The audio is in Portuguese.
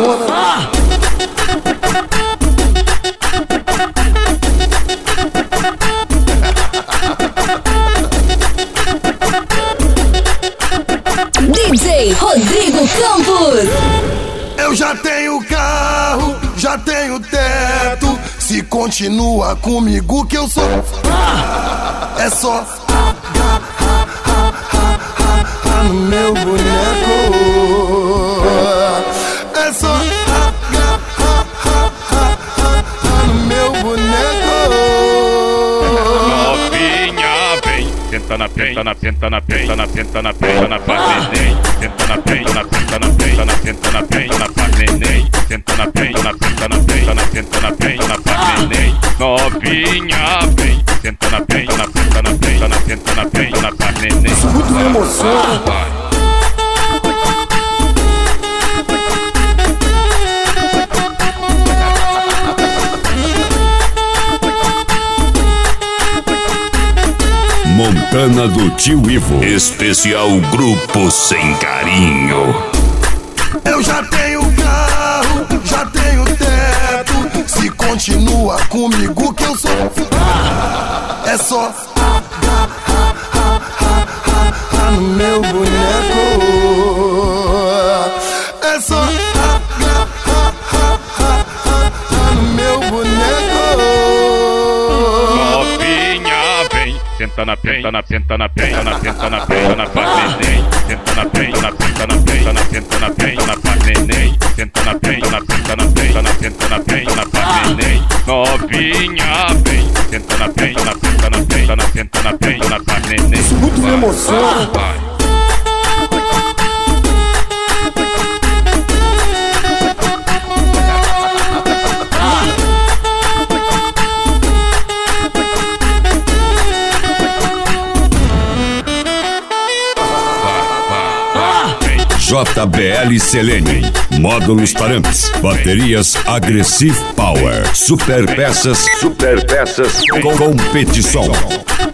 zona. DJ Rodrigo Campos. Eu já tenho carro, já tenho teto. Se continua comigo que eu sou. É só no meu boneco. É só no meu boneco. Novinha, vem. Senta na penta, na penta, na penta, na penta, na penta, na pata neném. Senta na penta, na penta, na penta, na penta, na penta, na pata neném. Senta na penta, na penta, na penta, na penta, na penta, na pata neném. Novinha, vem. Senta na penta, na penta, na penta, na penta, na penta, na pata neném. Muito emoção. Montana do Tio Ivo. Especial Grupo Sem Carinho. Eu já tenho carro, já tenho teto. Se continua comigo que eu sou. É só no meu boneco. É só no meu boneco. Novinha, vem. Senta na penta, na penta, na penta, na penta, na penta, na pata neném. Senta na penta, na penta, na penta, na penta, na penta, na pata neném. Senta na penta, na penta, na penta, na penta, na penta, na pata neném. Novinha, vem. Senta na penta, na penta, na penta, na penta, na penta, na pata neném. Muito emoção. JBL Selene. Módulos Taramps. Baterias Aggressive Power. Super peças. Competição.